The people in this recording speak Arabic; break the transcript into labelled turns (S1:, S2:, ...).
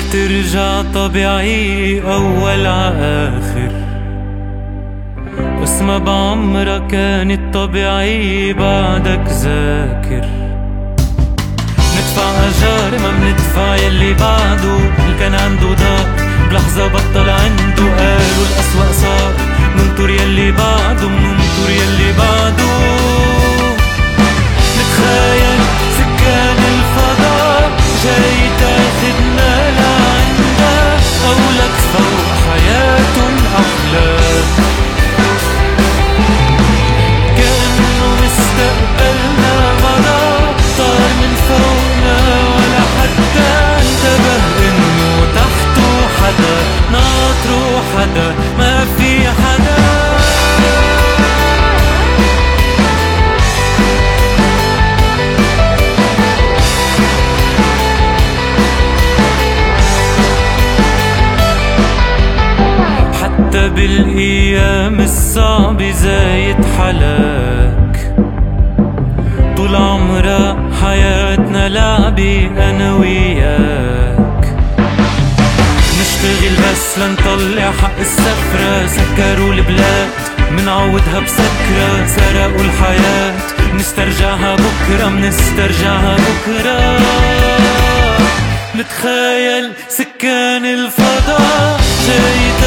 S1: ترجع طبيعي أول عآخر، بس ما بعمرها كانت طبيعي بعدك ذاكر. ندفع أجار ما بندفع يلي بعده، اللي كان عنده دار بلحظة بطل عنده. قالوا الأسوأ صار، ننطر يلي بعده مننطر يلي بعده. نتخيل سكان الفضاء جاي تاخدنا لعندها، أو لك فوق حياة أحلام، كأنه مستقبلنا مضى طار من فوقنا ولا حتى انتبه إنه تحته حدا ناطره حدا ما في حدا. حتى بالأيام الصعبة زايد حلاك، طول عمرها حياتنا لعبة أنا وياك. نشتغل بس لنطلع حق السفرة، سكروا البلاد منعودها بسكرة. سرقوا الحياة منسترجعها بكرة، منسترجعها بكرة. نتخيل سكان الفضاء جاي